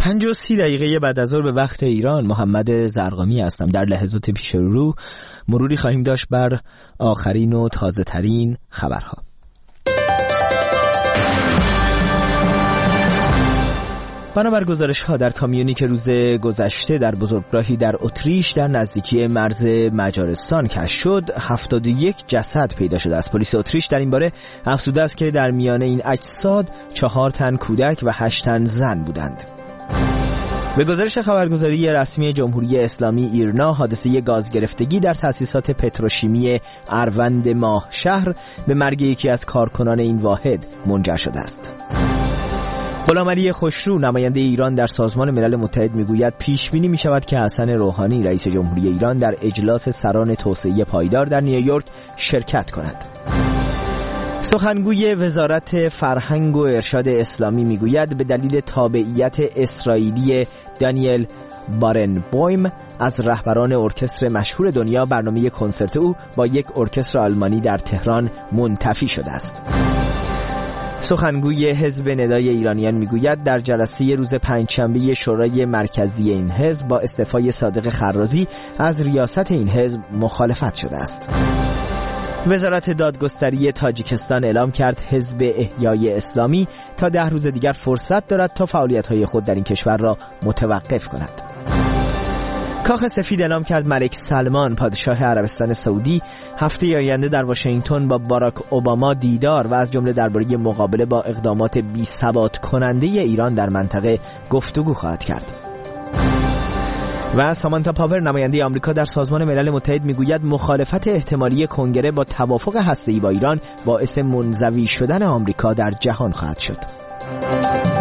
5:30 بعد از ظهر به وقت ایران. محمد زرقامی هستم. در لحظات پیش رو مروری خواهیم داشت بر آخرین و تازه ترین خبرها. بنابر گزارش‌ها در کامیونی که روز گذشته در بزرگراهی در اتریش در نزدیکی مرز مجارستان کشف شد، 71 جسد پیدا شده است. پلیس اتریش در این باره افزوده است که در میان این اجساد 4 تن کودک و 8 تن زن بودند. به گزارش خبرگزاری رسمی جمهوری اسلامی ایرنا، حادثه گاز گرفتگی در تأسیسات پتروشیمی اروند ماه شهر به مرگ یکی از کارکنان این واحد منجر شده است. غلامعلی خوشرو نماینده ایران در سازمان ملل متحد میگوید پیش بینی می شود که حسن روحانی رئیس جمهوری ایران در اجلاس سران توسعه پایدار در نیویورک شرکت کند. سخنگوی وزارت فرهنگ و ارشاد اسلامی میگوید به دلیل تابعیت اسرائیلی دانیل بارنبویم از رهبران ارکستر مشهور دنیا، برنامه کنسرت او با یک ارکستر آلمانی در تهران منتفی شده است. سخنگوی حزب ندای ایرانیان میگوید در جلسه روز پنجشنبه شورای مرکزی این حزب با استعفای صادق خرازی از ریاست این حزب مخالفت شده است. وزارت دادگستری تاجیکستان اعلام کرد حزب احیای اسلامی تا 10 روز دیگر فرصت دارد تا فعالیت‌های خود در این کشور را متوقف کند. کاخ سفید اعلام کرد ملک سلمان پادشاه عربستان سعودی هفته آینده در واشنگتن با باراک اوباما دیدار و از جمله درباره مقابله با اقدامات بی‌ثبات کننده ایران در منطقه گفتگو خواهد کرد. و سامانتا پاور نماینده آمریکا در سازمان ملل متحد میگوید مخالفت احتمالی کنگره با توافق هسته‌ای با ایران باعث منزوی شدن آمریکا در جهان خواهد شد.